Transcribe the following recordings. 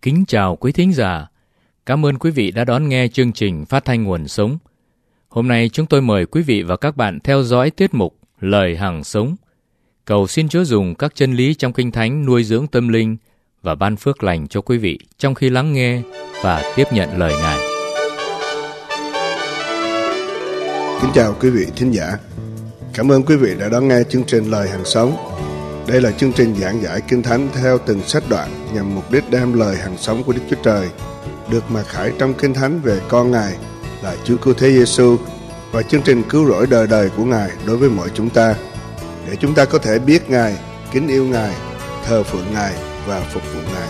Kính chào quý thính giả. Cảm ơn quý vị đã đón nghe chương trình Phát thanh Nguồn Sống. Hôm nay chúng tôi mời quý vị và các bạn theo dõi tiết mục Lời Hằng Sống. Cầu xin Chúa dùng các chân lý trong Kinh Thánh nuôi dưỡng tâm linh và ban phước lành cho quý vị trong khi lắng nghe và tiếp nhận lời Ngài. Kính chào quý vị thính giả. Cảm ơn quý vị đã đón nghe chương trình Lời Hằng Sống. Đây là chương trình giảng giải Kinh Thánh theo từng sách đoạn nhằm mục đích đem lời hằng sống của Đức Chúa Trời được mặc khải trong Kinh Thánh về con Ngài là Chúa Cứu Thế Giêsu và chương trình cứu rỗi đời đời của Ngài đối với mọi chúng ta, để chúng ta có thể biết Ngài, kính yêu Ngài, thờ phượng Ngài và phục vụ Ngài.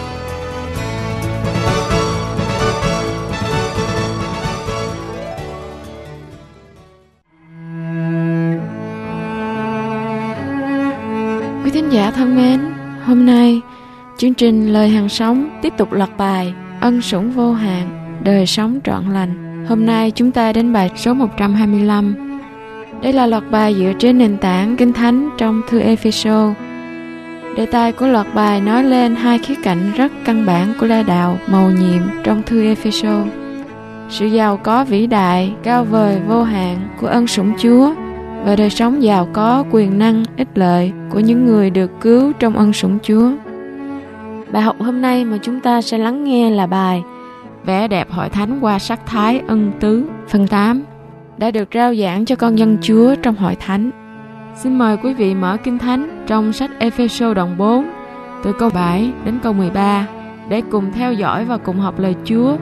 Quý thính giả thân mến, hôm nay chương trình Lời Hằng Sống tiếp tục loạt bài Ân Sủng Vô Hạn, Đời Sống Trọn Lành. Hôm nay chúng ta đến bài số 125. Đây là loạt bài dựa trên nền tảng Kinh Thánh trong thư Ê-phê-sô. Đề tài của loạt bài nói lên hai khía cạnh rất căn bản của lẽ đạo mầu nhiệm trong thư Ê-phê-sô: sự giàu có vĩ đại, cao vời, vô hạn của ân sủng Chúa và đời sống giàu có, quyền năng, ích lợi của những người được cứu trong ân sủng Chúa. Bài học hôm nay mà chúng ta sẽ lắng nghe là bài Vẻ đẹp hội thánh qua sắc thái ân tứ, phần 8, đã được rao giảng cho con dân Chúa trong hội thánh. Xin mời quý vị mở Kinh Thánh trong sách Ê-phê-sô đoạn 4, từ câu 7 đến câu 13, để cùng theo dõi và cùng học lời Chúa.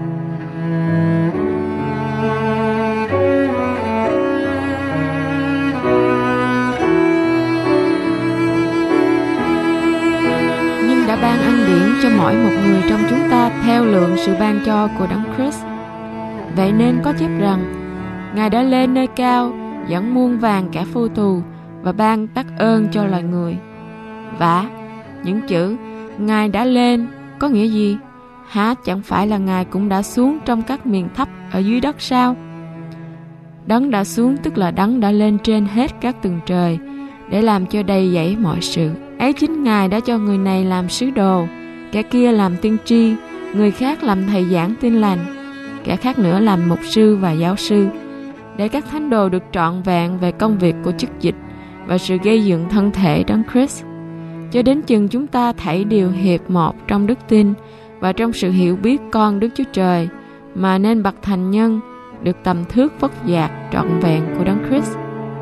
Đã ban ân điển cho mỗi một người trong chúng ta theo lượng sự ban cho của Đấng Christ. Vậy nên có chép rằng, Ngài đã lên nơi cao, dẫn muôn vàn kẻ phu tù và ban đắc ơn cho loài người. Vả, những chữ Ngài đã lên có nghĩa gì? Hả, chẳng phải là Ngài cũng đã xuống trong các miền thấp ở dưới đất sao? Đấng đã xuống tức là Đấng đã lên trên hết các tầng trời để làm cho đầy dẫy mọi sự. Ấy chính Ngài đã cho người này làm sứ đồ, kẻ kia làm tiên tri, người khác làm thầy giảng tin lành, kẻ khác nữa làm mục sư và giáo sư, để các thánh đồ được trọn vẹn về công việc của chức dịch và sự gây dựng thân thể Đấng Christ, cho đến chừng chúng ta thảy đều hiệp một trong đức tin và trong sự hiểu biết con Đức Chúa Trời, mà nên bậc thành nhân, được tầm thước vất vạc trọn vẹn của Đấng Christ.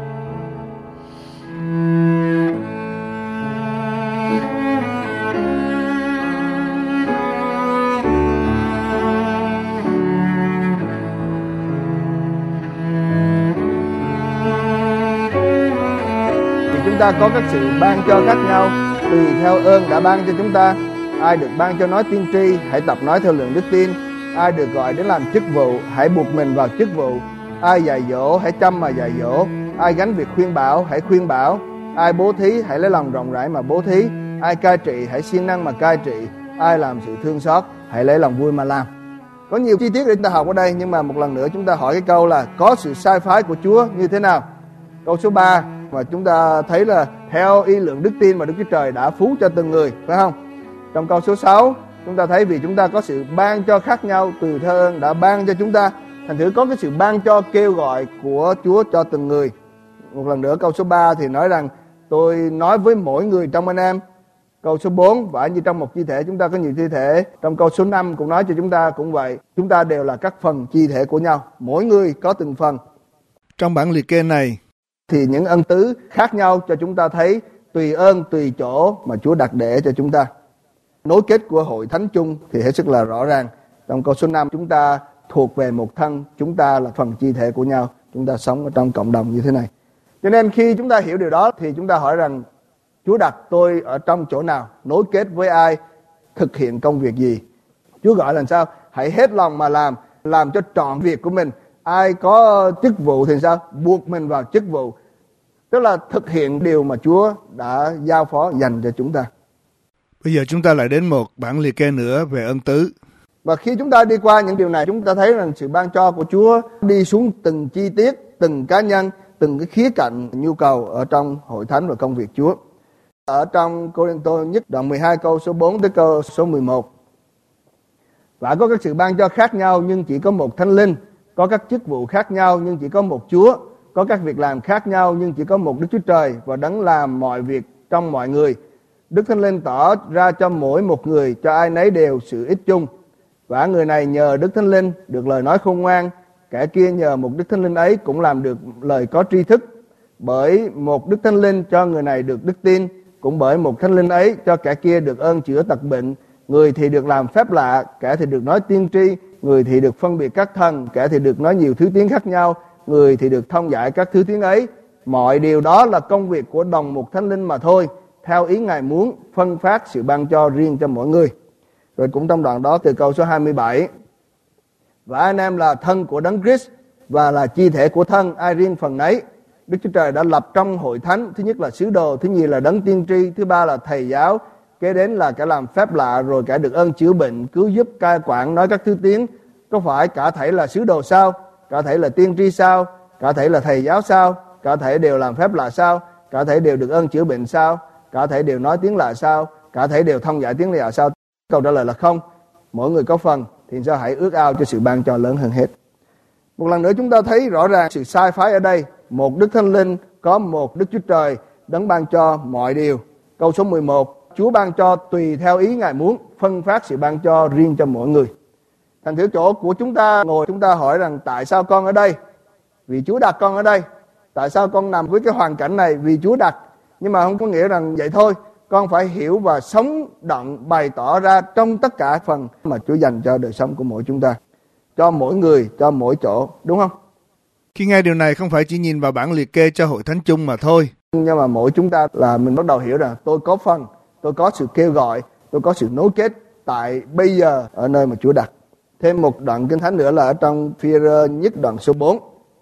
Chúng ta có các sự ban cho khác nhau tùy theo ơn đã ban cho chúng ta. Ai được ban cho nói tiên tri, hãy tập nói theo lượng đức tin. Ai được gọi đến làm chức vụ, hãy buộc mình vào chức vụ. Ai dạy dỗ, hãy chăm mà dạy dỗ. Ai gánh việc khuyên bảo, hãy khuyên bảo. Ai bố thí, hãy lấy lòng rộng rãi mà bố thí. Ai cai trị, hãy siêng năng mà cai trị. Ai làm sự thương xót, hãy lấy lòng vui mà làm. Có nhiều chi tiết để chúng ta học ở đây, nhưng mà một lần nữa chúng ta hỏi cái câu là có sự sai phái của Chúa như thế nào? Câu số 3 mà chúng ta thấy là theo y lượng đức tin mà Đức Chúa Trời đã phú cho từng người, phải không? Trong câu số 6 chúng ta thấy vì chúng ta có sự ban cho khác nhau tùy theo ơn đã ban cho chúng ta, thành thử có cái sự ban cho kêu gọi của Chúa cho từng người. Một lần nữa câu số 3 thì nói rằng tôi nói với mỗi người trong anh em. Câu số 4 và như trong một chi thể chúng ta có nhiều chi thể. Trong câu số 5 cũng nói cho chúng ta cũng vậy, chúng ta đều là các phần chi thể của nhau, mỗi người có từng phần. Trong bản liệt kê này thì những ân tứ khác nhau cho chúng ta thấy tùy ơn, tùy chỗ mà Chúa đặt để cho chúng ta. Nối kết của hội thánh chung thì hết sức là rõ ràng. Trong câu số 5 chúng ta thuộc về một thân, chúng ta là phần chi thể của nhau, chúng ta sống ở trong cộng đồng như thế này. Cho nên khi chúng ta hiểu điều đó thì chúng ta hỏi rằng Chúa đặt tôi ở trong chỗ nào, nối kết với ai, thực hiện công việc gì. Chúa gọi là sao? Hãy hết lòng mà làm cho trọn việc của mình. Ai có chức vụ thì sao? Buộc mình vào chức vụ. Tức là thực hiện điều mà Chúa đã giao phó dành cho chúng ta. Bây giờ chúng ta lại đến một bản liệt kê nữa về ân tứ. Và khi chúng ta đi qua những điều này, chúng ta thấy rằng sự ban cho của Chúa đi xuống từng chi tiết, từng cá nhân, từng cái khía cạnh nhu cầu ở trong hội thánh và công việc Chúa. Ở trong Cô-rinh-tô nhất đoạn 12 câu số 4 tới câu số 11, Và có các sự ban cho khác nhau nhưng chỉ có một Thánh Linh, có các chức vụ khác nhau nhưng chỉ có một Chúa, có các việc làm khác nhau nhưng chỉ có một Đức Chúa Trời và Đấng làm mọi việc trong mọi người. Đức Thánh Linh tỏ ra cho mỗi một người, cho ai nấy đều sự ích chung. Và người này nhờ Đức Thánh Linh được lời nói khôn ngoan, kẻ kia nhờ một Đức Thánh Linh ấy cũng làm được lời có tri thức. Bởi một Đức Thánh Linh cho người này được đức tin, cũng bởi một Thánh Linh ấy cho kẻ kia được ơn chữa tật bệnh. Người thì được làm phép lạ, kẻ thì được nói tiên tri, người thì được phân biệt các thần, kẻ thì được nói nhiều thứ tiếng khác nhau, người thì được thông giải các thứ tiếng ấy. Mọi điều đó là công việc của đồng một Thánh Linh mà thôi, theo ý Ngài muốn phân phát sự ban cho riêng cho mỗi người. Rồi cũng trong đoạn đó từ câu số 27: Và anh em là thân của Đấng Christ và là chi thể của thân, ai riêng phần nấy. Đức Chúa Trời đã lập trong hội thánh, thứ nhất là sứ đồ, thứ nhì là đấng tiên tri, thứ ba là thầy giáo, kế đến là kẻ làm phép lạ, rồi kẻ được ơn chữa bệnh, cứu giúp, cai quản, nói các thứ tiếng. Có phải cả thảy là sứ đồ sao? Cả thảy là tiên tri sao? Cả thảy là thầy giáo sao? Cả thảy đều làm phép lạ sao? Cả thảy đều được ơn chữa bệnh sao? Cả thảy đều nói tiếng lạ sao? Cả thảy đều thông giải tiếng lạ sao? Câu trả lời là không. Mỗi người có phần, thì sao hãy ước ao cho sự ban cho lớn hơn hết. Một lần nữa chúng ta thấy rõ ràng sự sai phái ở đây. Một Đức Thánh Linh, có một Đức Chúa Trời, đấng ban cho mọi điều. Câu số 11: Chúa ban cho tùy theo ý Ngài muốn, phân phát sự ban cho riêng cho mỗi người. Thành thử chỗ của chúng ta ngồi, chúng ta hỏi rằng tại sao con ở đây? Vì Chúa đặt con ở đây. Tại sao con nằm với cái hoàn cảnh này? Vì Chúa đặt. Nhưng mà không có nghĩa rằng vậy thôi. Con phải hiểu và sống động, bày tỏ ra trong tất cả phần mà Chúa dành cho đời sống của mỗi chúng ta, cho mỗi người, cho mỗi chỗ, đúng không? Khi nghe điều này không phải chỉ nhìn vào bảng liệt kê cho hội thánh chung mà thôi. Nhưng mà mỗi chúng ta là mình bắt đầu hiểu rằng tôi có phần, tôi có sự kêu gọi, tôi có sự nối kết tại bây giờ ở nơi mà Chúa đặt. Thêm một đoạn Kinh Thánh nữa là ở trong Phi-e-rơ nhất đoạn số 4.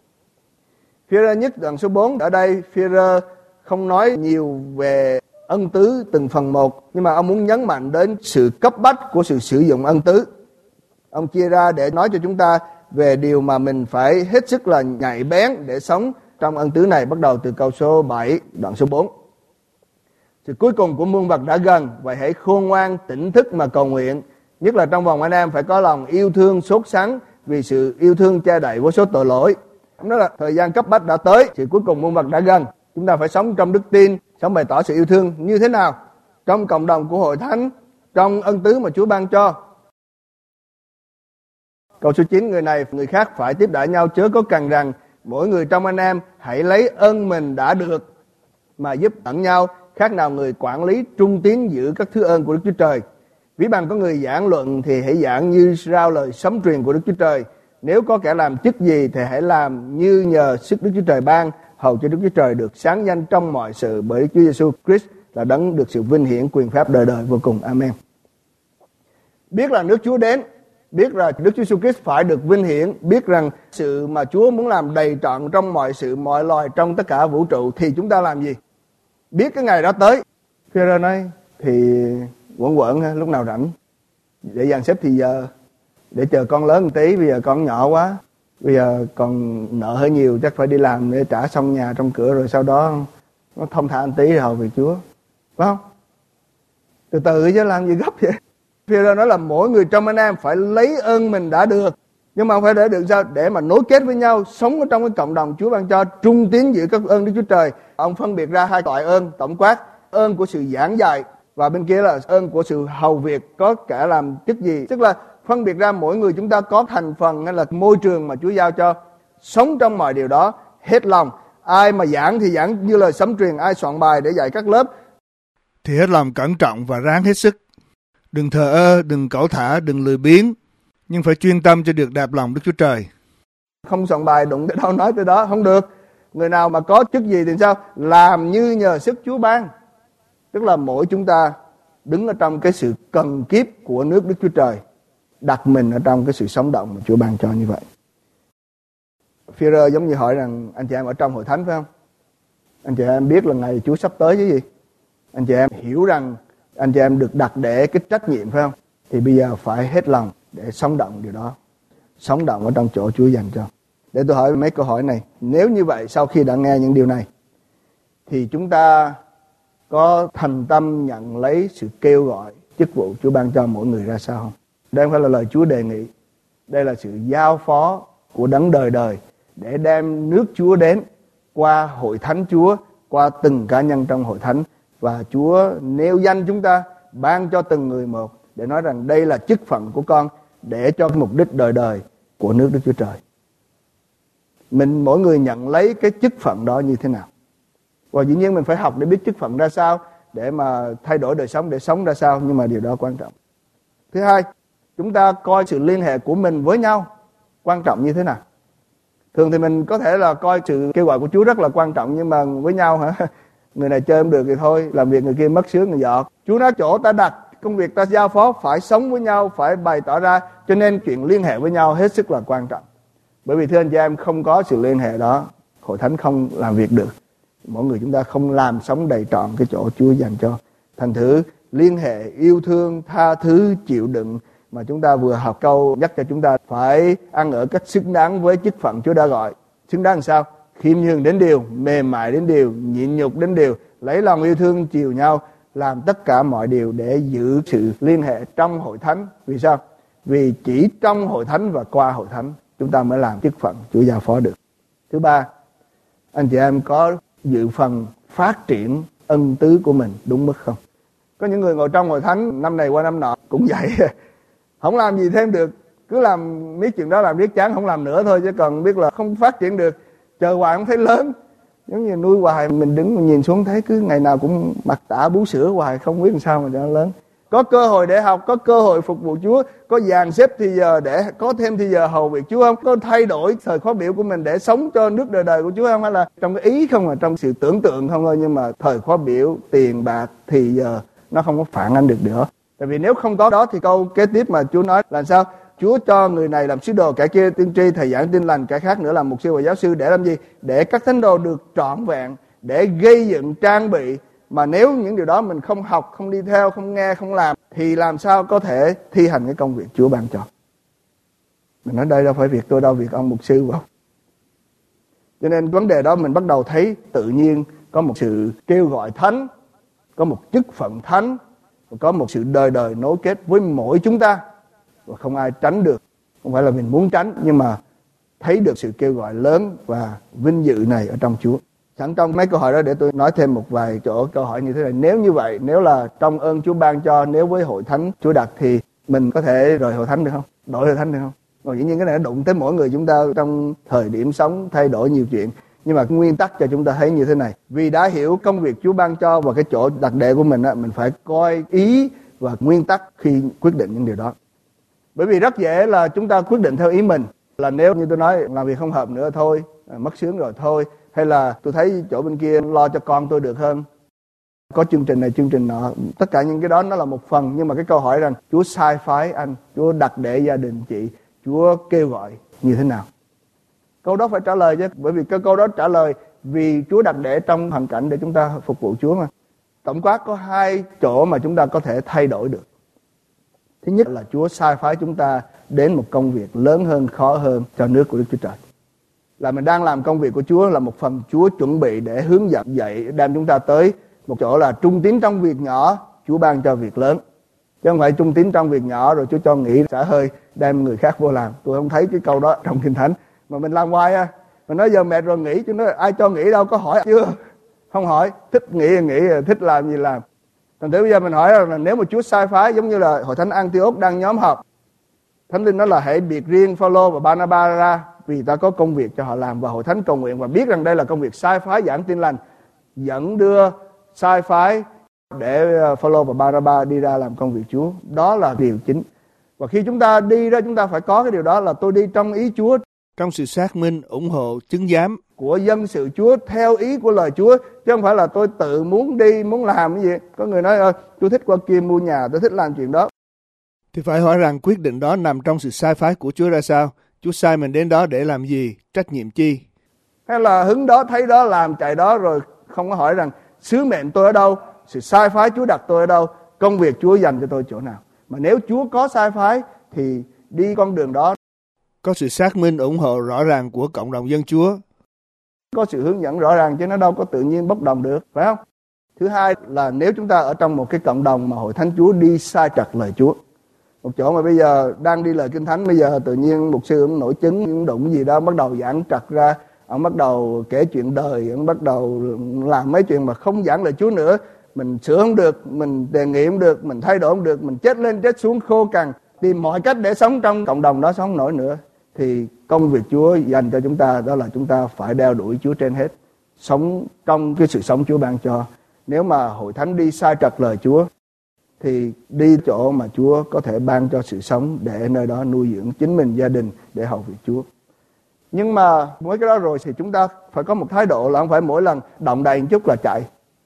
Phi-e-rơ nhất đoạn số 4, ở đây Phi-e-rơ không nói nhiều về ân tứ từng phần một, nhưng mà ông muốn nhấn mạnh đến sự cấp bách của sự sử dụng ân tứ. Ông chia ra để nói cho chúng ta về điều mà mình phải hết sức là nhạy bén để sống trong ân tứ này, bắt đầu từ câu số 7, đoạn số 4. Sự cuối cùng của muôn vật đã gần, vậy hãy khôn ngoan, tỉnh thức mà cầu nguyện. Nhất là trong vòng anh em phải có lòng yêu thương sốt sắng, vì sự yêu thương che đậy vô số tội lỗi. Đó là thời gian cấp bách đã tới, sự cuối cùng muôn vật đã gần. Chúng ta phải sống trong đức tin, sống bày tỏ sự yêu thương như thế nào? Trong cộng đồng của hội thánh, trong ân tứ mà Chúa ban cho. Câu số 9, người này người khác phải tiếp đãi nhau, chớ có cằn rằng mỗi người trong anh em hãy lấy ơn mình đã được mà giúp lẫn nhau, khác nào người quản lý trung tín giữ các thứ ơn của Đức Chúa Trời. Ví bằng có người giảng luận thì hãy giảng như rao lời sấm truyền của Đức Chúa Trời. Nếu có kẻ làm chức gì thì hãy làm như nhờ sức Đức Chúa Trời ban, hầu cho Đức Chúa Trời được sáng danh trong mọi sự bởi Đức Chúa Giêsu Christ là đấng được sự vinh hiển quyền phép đời đời vô cùng. Amen. Biết là nước Chúa đến, biết rằng Đức Chúa Giêsu Christ phải được vinh hiển, biết rằng sự mà Chúa muốn làm đầy trọn trong mọi sự, mọi loài trong tất cả vũ trụ, thì chúng ta làm gì? Biết cái ngày đó tới. Phi-e-rơ nói thì quẩn lúc nào rảnh để dàn xếp thì giờ, để chờ con lớn một tí, bây giờ con nhỏ quá, bây giờ còn nợ hơi nhiều, chắc phải đi làm để trả xong nhà trong cửa, rồi sau đó nó thông thả một tí rồi về Chúa, phải không? Từ từ chứ làm gì gấp vậy? Phi-e-rơ nói là mỗi người trong anh em phải lấy ơn mình đã được, nhưng mà không phải để được sao? Để mà nối kết với nhau, sống ở trong cái cộng đồng Chúa ban cho, trung tín giữ các ơn Đức Chúa Trời. Ông phân biệt ra hai loại ơn tổng quát: ơn của sự giảng dạy và bên kia là ơn của sự hầu việc, có cả làm chức gì. Tức là phân biệt ra mỗi người chúng ta có thành phần hay là môi trường mà Chúa giao cho, sống trong mọi điều đó hết lòng. Ai mà giảng thì giảng như lời sấm truyền, ai soạn bài để dạy các lớp thì hết lòng cẩn trọng và ráng hết sức. Đừng thờ ơ, đừng cẩu thả, đừng lười biếng, nhưng phải chuyên tâm cho được đẹp lòng Đức Chúa Trời. Không soạn bài đụng tới đâu nói tới đó, không được. Người nào mà có chức gì thì sao? Làm như nhờ sức Chúa ban. Tức là mỗi chúng ta đứng ở trong cái sự cần kiếp của nước Đức Chúa Trời, đặt mình ở trong cái sự sống động mà Chúa ban cho như vậy. Phi-e-rơ giống như hỏi rằng anh chị em ở trong hội thánh phải không? Anh chị em biết là ngày Chúa sắp tới chứ gì? Anh chị em hiểu rằng anh chị em được đặt để cái trách nhiệm phải không? Thì bây giờ phải hết lòng để sống động điều đó, sống động ở trong chỗ Chúa dành cho. Để tôi hỏi mấy câu hỏi này. Nếu như vậy, sau khi đã nghe những điều này, thì chúng ta có thành tâm nhận lấy sự kêu gọi chức vụ Chúa ban cho mỗi người ra sao không? Đây không phải là lời Chúa đề nghị. Đây là sự giao phó của đấng đời đời để đem nước Chúa đến qua hội thánh Chúa, qua từng cá nhân trong hội thánh. Và Chúa nêu danh chúng ta, ban cho từng người một để nói rằng đây là chức phận của con để cho mục đích đời đời của nước Đức Chúa Trời. Mình mỗi người nhận lấy cái chức phận đó như thế nào. Và dĩ nhiên mình phải học để biết chức phận ra sao, để mà thay đổi đời sống, để sống ra sao, nhưng mà điều đó quan trọng. Thứ hai, chúng ta coi sự liên hệ của mình với nhau quan trọng như thế nào. Thường thì mình có thể là coi sự kêu gọi của Chúa rất là quan trọng, nhưng mà với nhau hả? Người này chơi không được thì thôi, làm việc người kia mất sướng người giọt. Chúa nói chỗ ta đặt, công việc ta giao phó phải sống với nhau, phải bày tỏ ra. Cho nên chuyện liên hệ với nhau hết sức là quan trọng. Bởi vì thưa anh chị em, không có sự liên hệ đó, hội thánh không làm việc được. Mỗi người chúng ta không làm sống đầy trọn cái chỗ Chúa dành cho. Thành thử liên hệ, yêu thương, tha thứ, chịu đựng mà chúng ta vừa học câu nhắc cho chúng ta phải ăn ở cách xứng đáng với chức phận Chúa đã gọi. Xứng đáng làm sao? Khiêm nhường đến điều, mềm mại đến điều, nhịn nhục đến điều, lấy lòng yêu thương chiều nhau, làm tất cả mọi điều để giữ sự liên hệ trong hội thánh. Vì sao? Vì chỉ trong hội thánh và qua hội thánh chúng ta mới làm chức phận Chúa giao phó được. Thứ ba, anh chị em có dự phần phát triển ân tứ của mình đúng mức không? Có những người ngồi trong hội thánh năm này qua năm nọ cũng vậy, không làm gì thêm được, cứ làm mấy chuyện đó làm riết chán không làm nữa thôi, chứ còn biết là không phát triển được, chờ hoài không thấy lớn. Giống như nuôi hoài, mình đứng mình nhìn xuống thấy cứ ngày nào cũng mặc tả bú sữa hoài, không biết làm sao mà cho nó lớn. Có cơ hội để học, có cơ hội phục vụ Chúa, có dàn xếp thì giờ để có thêm thì giờ hầu việc Chúa không? Có thay đổi thời khóa biểu của mình để sống cho nước đời đời của Chúa không? Hay là trong cái ý không, là trong sự tưởng tượng không thôi, nhưng mà thời khóa biểu, tiền bạc thì giờ nó không có phản ánh được nữa. Tại vì nếu không có đó thì câu kế tiếp mà Chúa nói là sao? Chúa cho người này làm sứ đồ, kẻ kia tiên tri, thầy giảng tin lành, kẻ khác nữa làm mục sư và giáo sư để làm gì? Để các thánh đồ được trọn vẹn, để gây dựng trang bị. Mà nếu những điều đó mình không học, không đi theo, không nghe, không làm thì làm sao có thể thi hành cái công việc Chúa ban cho. Mình nói đây đâu phải việc tôi đâu, việc ông mục sư không. Cho nên vấn đề đó mình bắt đầu thấy tự nhiên có một sự kêu gọi thánh, có một chức phận thánh, và có một sự đời đời nối kết với mỗi chúng ta. Và không ai tránh được. Không phải là mình muốn tránh, nhưng mà thấy được sự kêu gọi lớn và vinh dự này ở trong Chúa. Sẵn trong mấy câu hỏi đó để tôi nói thêm một vài chỗ câu hỏi như thế này. Nếu như vậy, nếu là trong ơn Chúa ban cho, nếu với hội thánh Chúa đặt thì mình có thể rời hội thánh được không? Đổi hội thánh được không? Còn dĩ nhiên cái này nó đụng tới mỗi người chúng ta trong thời điểm sống, thay đổi nhiều chuyện. Nhưng mà nguyên tắc cho chúng ta thấy như thế này. Vì đã hiểu công việc Chúa ban cho và cái chỗ đặc đệ của mình, mình phải coi ý và nguyên tắc khi quyết định những điều đó. Bởi vì rất dễ là chúng ta quyết định theo ý mình. Là nếu như tôi nói làm việc không hợp nữa thôi, mất sướng rồi thôi. Hay là tôi thấy chỗ bên kia lo cho con tôi được hơn, có chương trình này chương trình nọ. Tất cả những cái đó nó là một phần. Nhưng mà cái câu hỏi rằng Chúa sai phái anh, Chúa đặt để gia đình chị, Chúa kêu gọi như thế nào? Câu đó phải trả lời chứ. Bởi vì cái câu đó trả lời vì Chúa đặt để trong hoàn cảnh để chúng ta phục vụ Chúa mà. Tổng quát có hai chỗ mà chúng ta có thể thay đổi được. Thứ nhất là Chúa sai phái chúng ta đến một công việc lớn hơn, khó hơn cho nước của Đức Chúa Trời. Là mình đang làm công việc của Chúa, là một phần Chúa chuẩn bị để hướng dẫn dạy, đem chúng ta tới một chỗ là trung tín trong việc nhỏ, Chúa ban cho việc lớn. Chứ không phải trung tín trong việc nhỏ rồi Chúa cho nghỉ xả hơi đem người khác vô làm. Tôi không thấy cái câu đó trong Kinh Thánh. Mà mình làm hoài á, mình nói giờ mệt rồi nghỉ, chứ nói ai cho nghỉ đâu, có hỏi chưa? Không hỏi, thích nghỉ thì nghỉ, thích làm gì làm. Thành thử bây giờ mình hỏi là nếu mà Chúa sai phái, giống như là hội thánh Antioch đang nhóm họp, Thánh Linh nói là hãy biệt riêng Phaolô và Barnabas ra, vì ta có công việc cho họ làm. Và hội thánh cầu nguyện và biết rằng đây là công việc sai phái giảng tin lành, dẫn đưa sai phái để Phaolô và Barnabas đi ra làm công việc Chúa. Đó là điều chính. Và khi chúng ta đi ra, chúng ta phải có cái điều đó là tôi đi trong ý Chúa, trong sự xác minh, ủng hộ, chứng giám của dân sự Chúa, theo ý của lời Chúa, chứ không phải là tôi tự muốn đi, muốn làm cái gì. Có người nói tôi thích qua kia mua nhà, tôi thích làm chuyện đó. Thì phải hỏi rằng quyết định đó nằm trong sự sai phái của Chúa ra sao? Chúa sai mình đến đó để làm gì? Trách nhiệm chi? Hay là hứng đó, thấy đó, làm chạy đó rồi không có hỏi rằng sứ mệnh tôi ở đâu, sự sai phái Chúa đặt tôi ở đâu, công việc Chúa dành cho tôi chỗ nào. Mà nếu Chúa có sai phái thì đi con đường đó. Có sự xác minh, ủng hộ rõ ràng của cộng đồng dân Chúa. Có sự hướng dẫn rõ ràng chứ nó đâu có tự nhiên bốc đồng được, phải không? Thứ hai là nếu chúng ta ở trong một cái cộng đồng mà hội thánh Chúa đi sai trật lời Chúa, Một chỗ mà bây giờ đang đi lời Kinh Thánh, bây giờ tự nhiên mục sư ông nổi chứng, ông đụng gì đó, bắt đầu giảng trật ra, ông bắt đầu kể chuyện đời, ông bắt đầu làm mấy chuyện mà không giảng lời Chúa nữa. Mình sửa không được, mình đề nghị không được, mình thay đổi không được, mình chết lên chết xuống khô cằn, tìm mọi cách để sống trong cộng đồng đó, sống không nổi nữa. Thì công việc Chúa dành cho chúng ta đó là chúng ta phải đeo đuổi Chúa trên hết, sống trong cái sự sống Chúa ban cho. Nếu mà hội thánh đi sai trật lời Chúa thì đi chỗ mà Chúa có thể ban cho sự sống, để nơi đó nuôi dưỡng chính mình, gia đình, để hầu việc Chúa. Nhưng mà với cái đó rồi thì chúng ta phải có một thái độ là không phải mỗi lần động đậy một chút là chạy.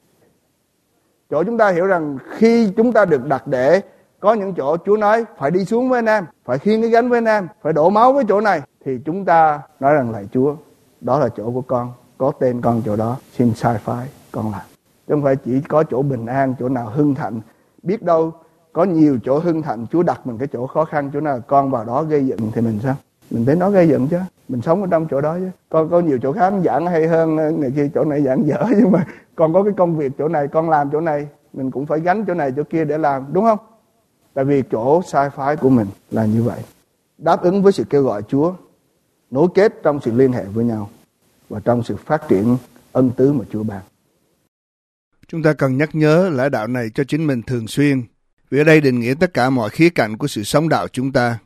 Chỗ chúng ta hiểu rằng khi chúng ta được đặt để có những chỗ Chúa nói phải đi xuống với anh em, phải khiêng cái gánh với anh em, phải đổ máu với chỗ này, thì chúng ta nói rằng lạy Chúa, đó là chỗ của con, có tên con chỗ đó, xin sai phái con làm. Chứ không phải chỉ có chỗ bình an, chỗ nào hưng thạnh. Biết đâu có nhiều chỗ hưng thạnh, Chúa đặt mình cái chỗ khó khăn, chỗ nào con vào đó gây dựng thì mình sao? Mình thấy nó gây dựng chứ, mình sống ở trong chỗ đó chứ. Con có nhiều chỗ khác giảng hay hơn người kia, chỗ này giảng dở, nhưng mà con có cái công việc chỗ này, con làm chỗ này, mình cũng phải gánh chỗ này chỗ kia để làm, đúng không? Tại vì chỗ sai phái của mình là như vậy. Đáp ứng với sự kêu gọi Chúa, nối kết trong sự liên hệ với nhau và trong sự phát triển ân tứ mà Chúa ban. Chúng ta cần nhắc nhớ lẽ đạo này cho chính mình thường xuyên, vì ở đây định nghĩa tất cả mọi khía cạnh của sự sống đạo chúng ta.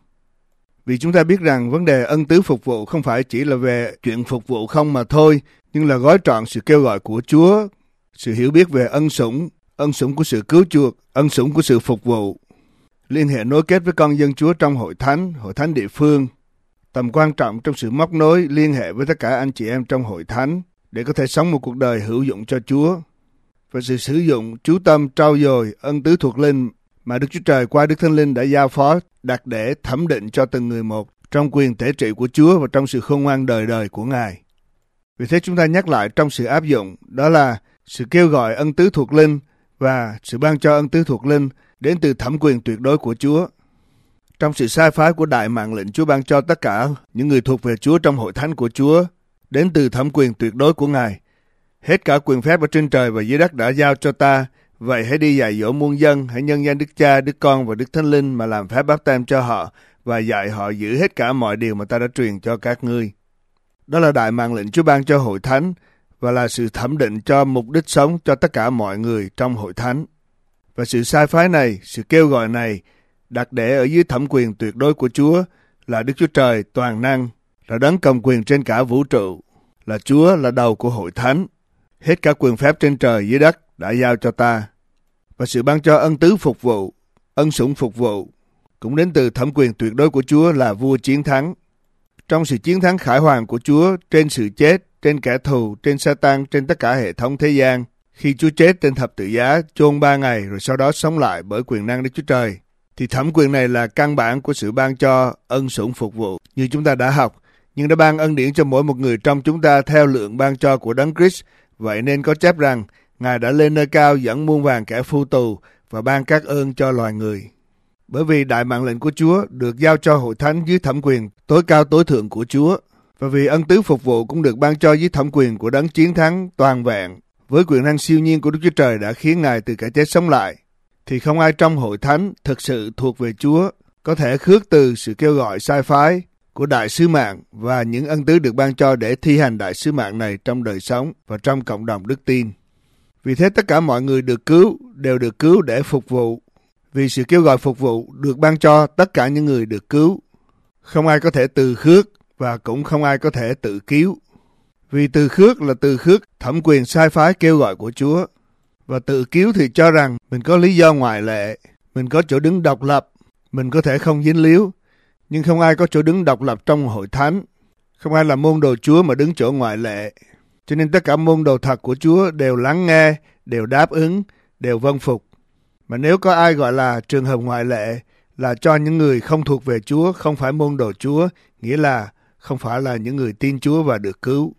Vì chúng ta biết rằng vấn đề ân tứ phục vụ không phải chỉ là về chuyện phục vụ không mà thôi, nhưng là gói trọn sự kêu gọi của Chúa, sự hiểu biết về ân sủng của sự cứu chuộc, ân sủng của sự phục vụ, liên hệ nối kết với con dân Chúa trong hội thánh địa phương, tầm quan trọng trong sự móc nối liên hệ với tất cả anh chị em trong hội thánh để có thể sống một cuộc đời hữu dụng cho Chúa, và sự sử dụng chú tâm trau dồi ân tứ thuộc linh mà Đức Chúa Trời qua Đức Thánh Linh đã giao phó đặt để thẩm định cho từng người một trong quyền tể trị của Chúa và trong sự khôn ngoan đời đời của Ngài. Vì thế chúng ta nhắc lại trong sự áp dụng, đó là sự kêu gọi ân tứ thuộc linh và sự ban cho ân tứ thuộc linh đến từ thẩm quyền tuyệt đối của Chúa. Trong sự sai phái của đại mạng lệnh Chúa ban cho tất cả những người thuộc về Chúa trong hội thánh của Chúa, đến từ thẩm quyền tuyệt đối của Ngài. Hết cả quyền phép ở trên trời và dưới đất đã giao cho ta, vậy hãy đi dạy dỗ muôn dân, hãy nhân danh Đức Cha, Đức Con và Đức Thánh Linh mà làm phép báp têm cho họ và dạy họ giữ hết cả mọi điều mà ta đã truyền cho các ngươi. Đó là đại mạng lệnh Chúa ban cho hội thánh và là sự thẩm định cho mục đích sống cho tất cả mọi người trong hội thánh. Và sự sai phái này, sự kêu gọi này đặt để ở dưới thẩm quyền tuyệt đối của Chúa là Đức Chúa Trời toàn năng, là đấng cầm quyền trên cả vũ trụ, là Chúa là đầu của hội thánh. Hết cả quyền phép trên trời dưới đất đã giao cho ta. Và sự ban cho ân tứ phục vụ, ân sủng phục vụ cũng đến từ thẩm quyền tuyệt đối của Chúa là vua chiến thắng. Trong sự chiến thắng khải hoàn của Chúa trên sự chết, trên kẻ thù, trên Sa-tan, trên tất cả hệ thống thế gian, khi Chúa chết trên thập tự giá, chôn 3 ngày rồi sau đó sống lại bởi quyền năng Đức Chúa Trời, thì thẩm quyền này là căn bản của sự ban cho ân sủng phục vụ như chúng ta đã học, nhưng đã ban ân điển cho mỗi một người trong chúng ta theo lượng ban cho của Đấng Christ. Vậy nên có chép rằng Ngài đã lên nơi cao dẫn muôn vàn kẻ phu tù và ban các ơn cho loài người. Bởi vì đại mạng lệnh của Chúa được giao cho hội thánh dưới thẩm quyền tối cao tối thượng của Chúa, và vì ân tứ phục vụ cũng được ban cho dưới thẩm quyền của Đấng chiến thắng toàn vẹn, với quyền năng siêu nhiên của Đức Chúa Trời đã khiến Ngài từ kẻ chết sống lại, thì không ai trong hội thánh thực sự thuộc về Chúa có thể khước từ sự kêu gọi sai phái của đại sứ mạng và những ân tứ được ban cho để thi hành đại sứ mạng này trong đời sống và trong cộng đồng đức tin. Vì thế tất cả mọi người được cứu đều được cứu để phục vụ, vì sự kêu gọi phục vụ được ban cho tất cả những người được cứu. Không ai có thể từ khước và cũng không ai có thể tự cứu. Vì từ khước là từ khước thẩm quyền sai phái kêu gọi của Chúa, và tự cứu thì cho rằng mình có lý do ngoại lệ, mình có chỗ đứng độc lập, mình có thể không dính líu. Nhưng không ai có chỗ đứng độc lập trong hội thánh. Không ai là môn đồ Chúa mà đứng chỗ ngoại lệ. Cho nên tất cả môn đồ thật của Chúa đều lắng nghe, đều đáp ứng, đều vâng phục. Mà nếu có ai gọi là trường hợp ngoại lệ là cho những người không thuộc về Chúa, không phải môn đồ Chúa, nghĩa là không phải là những người tin Chúa và được cứu.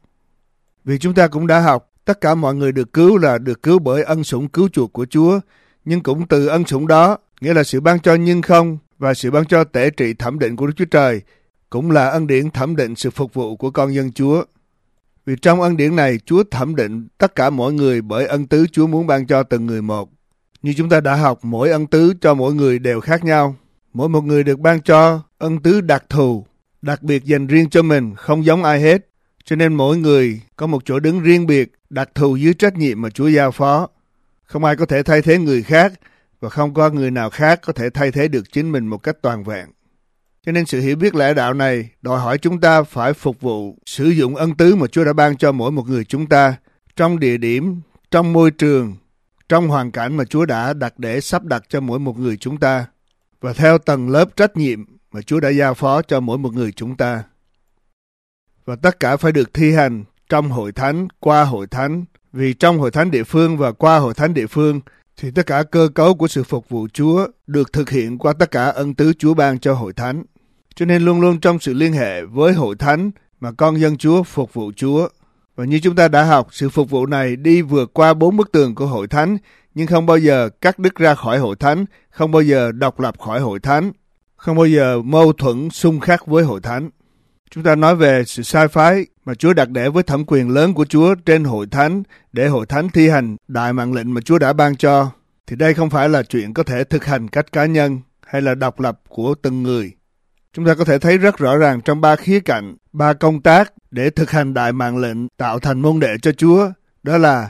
Vì chúng ta cũng đã học, tất cả mọi người được cứu là được cứu bởi ân sủng cứu chuộc của Chúa, nhưng cũng từ ân sủng đó, nghĩa là sự ban cho nhưng không, và sự ban cho tể trị thẩm định của Đức Chúa Trời cũng là ân điển thẩm định sự phục vụ của con dân Chúa. Vì trong ân điển này, Chúa thẩm định tất cả mọi người bởi ân tứ Chúa muốn ban cho từng người một. Như chúng ta đã học, mỗi ân tứ cho mỗi người đều khác nhau. Mỗi một người được ban cho ân tứ đặc thù, đặc biệt dành riêng cho mình, không giống ai hết. Cho nên mỗi người có một chỗ đứng riêng biệt, đặc thù dưới trách nhiệm mà Chúa giao phó. Không ai có thể thay thế người khác, và không có người nào khác có thể thay thế được chính mình một cách toàn vẹn. Cho nên sự hiểu biết lẽ đạo này đòi hỏi chúng ta phải phục vụ, sử dụng ân tứ mà Chúa đã ban cho mỗi một người chúng ta, trong địa điểm, trong môi trường, trong hoàn cảnh mà Chúa đã đặt để sắp đặt cho mỗi một người chúng ta, và theo tầng lớp trách nhiệm mà Chúa đã giao phó cho mỗi một người chúng ta. Và tất cả phải được thi hành trong hội thánh, qua hội thánh, vì trong hội thánh địa phương và qua hội thánh địa phương thì tất cả cơ cấu của sự phục vụ Chúa được thực hiện qua tất cả ân tứ Chúa ban cho hội thánh. Cho nên luôn luôn trong sự liên hệ với hội thánh mà con dân Chúa phục vụ Chúa. Và như chúng ta đã học, sự phục vụ này đi vượt qua 4 bức tường của hội thánh, nhưng không bao giờ cắt đứt ra khỏi hội thánh, không bao giờ độc lập khỏi hội thánh, không bao giờ mâu thuẫn xung khắc với hội thánh. Chúng ta nói về sự sai phái mà Chúa đặt để với thẩm quyền lớn của Chúa trên hội thánh để hội thánh thi hành đại mạng lệnh mà Chúa đã ban cho, thì đây không phải là chuyện có thể thực hành cách cá nhân hay là độc lập của từng người. Chúng ta có thể thấy rất rõ ràng trong 3 khía cạnh, 3 công tác để thực hành đại mạng lệnh tạo thành môn đệ cho Chúa, đó là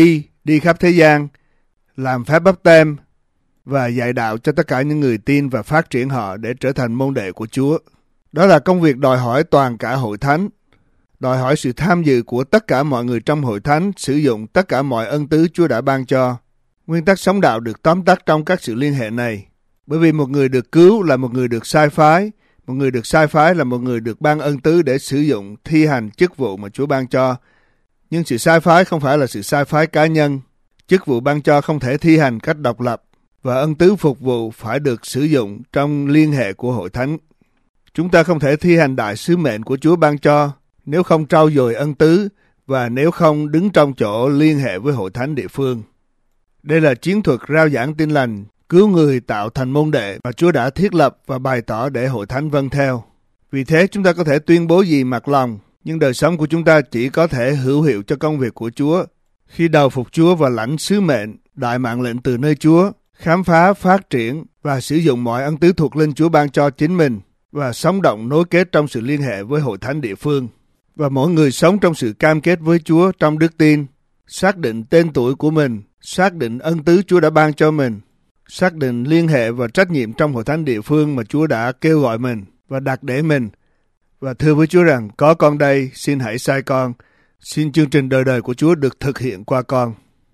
đi khắp thế gian, làm phép báp têm và dạy đạo cho tất cả những người tin và phát triển họ để trở thành môn đệ của Chúa. Đó là công việc đòi hỏi toàn cả hội thánh, đòi hỏi sự tham dự của tất cả mọi người trong hội thánh, sử dụng tất cả mọi ân tứ Chúa đã ban cho. Nguyên tắc sống đạo được tóm tắt trong các sự liên hệ này. Bởi vì một người được cứu là một người được sai phái, một người được sai phái là một người được ban ân tứ để sử dụng thi hành chức vụ mà Chúa ban cho. Nhưng sự sai phái không phải là sự sai phái cá nhân. Chức vụ ban cho không thể thi hành cách độc lập, và ân tứ phục vụ phải được sử dụng trong liên hệ của hội thánh. Chúng ta không thể thi hành đại sứ mệnh của Chúa ban cho nếu không trau dồi ân tứ và nếu không đứng trong chỗ liên hệ với hội thánh địa phương. Đây là chiến thuật rao giảng tin lành, cứu người tạo thành môn đệ mà Chúa đã thiết lập và bày tỏ để hội thánh vâng theo. Vì thế chúng ta có thể tuyên bố gì mặc lòng, nhưng đời sống của chúng ta chỉ có thể hữu hiệu cho công việc của Chúa khi đầu phục Chúa và lãnh sứ mệnh, đại mạng lệnh từ nơi Chúa, khám phá, phát triển và sử dụng mọi ân tứ thuộc linh Chúa ban cho chính mình, và sống động nối kết trong sự liên hệ với hội thánh địa phương. Và mỗi người sống trong sự cam kết với Chúa trong đức tin, xác định tên tuổi của mình, xác định ân tứ Chúa đã ban cho mình, xác định liên hệ và trách nhiệm trong hội thánh địa phương mà Chúa đã kêu gọi mình và đặt để mình. Và thưa với Chúa rằng, có con đây, xin hãy sai con. Xin chương trình đời đời của Chúa được thực hiện qua con.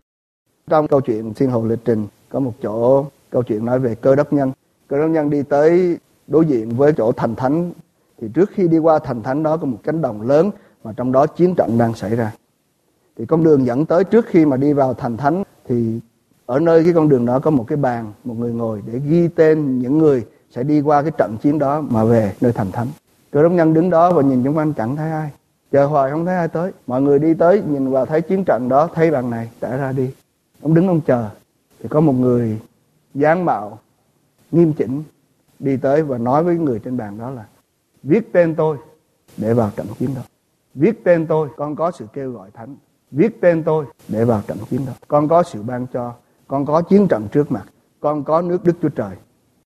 Trong câu chuyện Thiên Hồ Lịch Trình có một chỗ câu chuyện nói về Cơ Đốc nhân. Cơ Đốc nhân đi tới đối diện với chỗ thành thánh, thì trước khi đi qua thành thánh đó có một cánh đồng lớn mà trong đó chiến trận đang xảy ra. Thì con đường dẫn tới trước khi mà đi vào thành thánh, thì ở nơi cái con đường đó có một cái bàn, một người ngồi để ghi tên những người sẽ đi qua cái trận chiến đó mà về nơi thành thánh. Cơ Đốc nhân đứng đó và nhìn xung quanh chẳng thấy ai, chờ hoài không thấy ai tới. Mọi người đi tới nhìn vào thấy chiến trận đó, thấy bàn này đã ra đi. Ông đứng ông chờ, thì có một người dáng mạo nghiêm chỉnh đi tới và nói với người trên bàn đó là: viết tên tôi để vào trận chiến đó. Viết tên tôi, con có sự kêu gọi thánh. Viết tên tôi để vào trận chiến đó. Con có sự ban cho, con có chiến trận trước mặt, con có nước Đức Chúa Trời.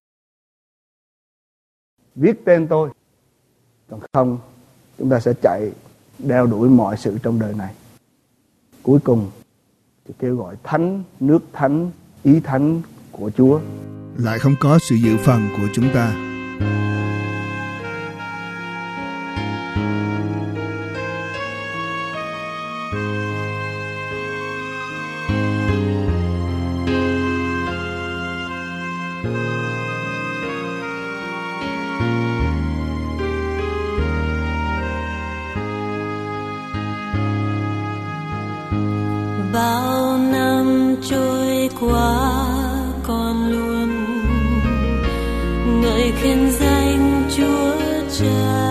Viết tên tôi. Còn không, chúng ta sẽ chạy đeo đuổi mọi sự trong đời này. Cuối cùng thì kêu gọi thánh, nước thánh, ý thánh của Chúa lại không có sự dự phần của chúng ta. Bao năm trôi qua con luôn ngợi khen danh Chúa Cha.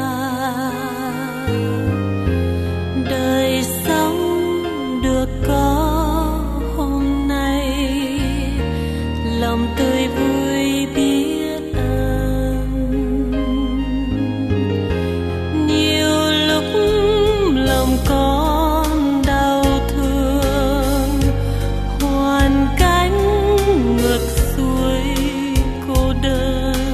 Đời sống được có hôm nay, lòng tươi vui biết ơn. Nhiều lúc lòng con đau thương, hoàn cảnh ngược xuôi cô đơn.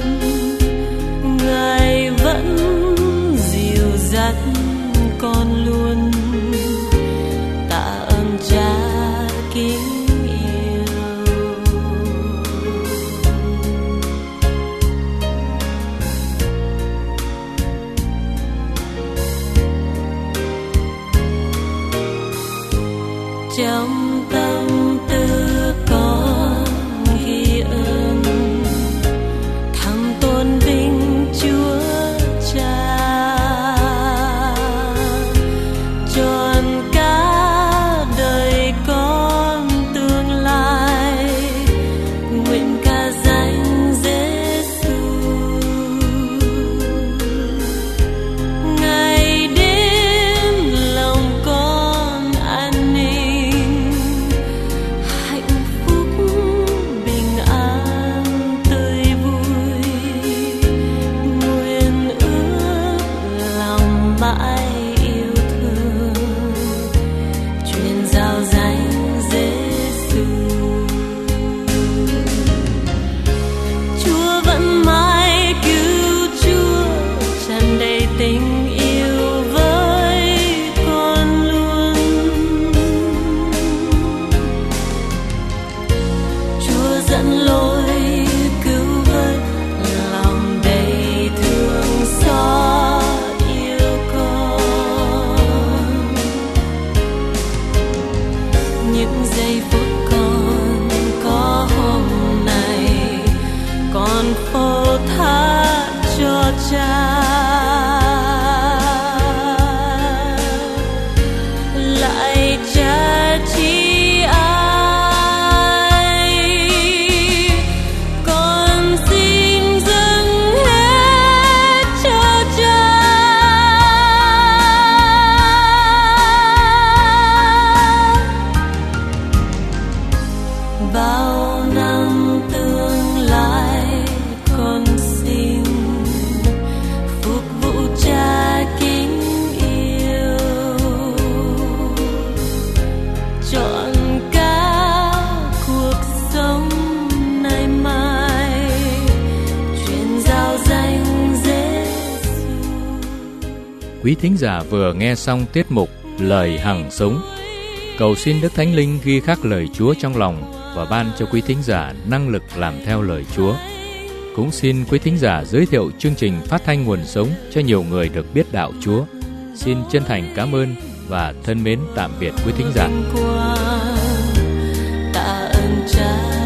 quý thính giả vừa nghe xong tiết mục Lời Hằng Sống. Cầu xin Đức Thánh Linh ghi khắc lời Chúa trong lòng và ban cho quý thính giả năng lực làm theo lời Chúa. Cũng xin quý thính giả giới thiệu chương trình Phát thanh Nguồn Sống cho nhiều người được biết đạo Chúa. Xin chân thành cảm ơn và thân mến tạm biệt quý thính giả. Tạ ơn Cha.